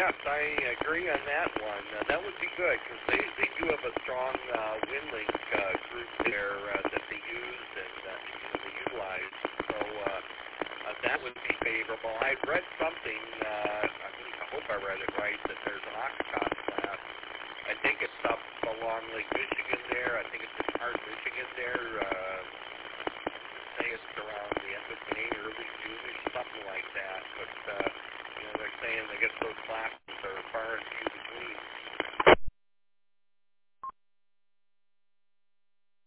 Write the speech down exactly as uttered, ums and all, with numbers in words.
yes, I agree on that one. Uh, that would be good because they, they do have a strong uh, WinLink uh, group there uh, that they use and uh, you know, they utilize. So uh, uh, that would be favorable. I read something, uh, I, mean, I hope I read it right, that there's an Octocon class. I think it's up along Lake Michigan there. I think it's in Hart, Michigan there. Uh, say it's around the end of May, early June-ish, something like that. But, uh, you know, they're saying, I guess those classes are far and few between.